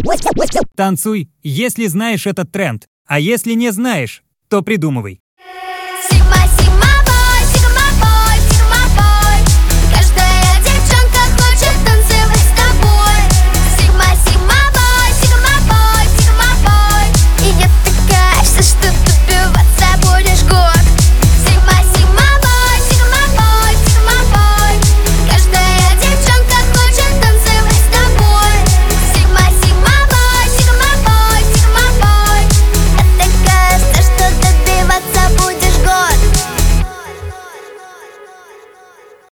Танцуй, если знаешь этот тренд, а если не знаешь, то придумывай.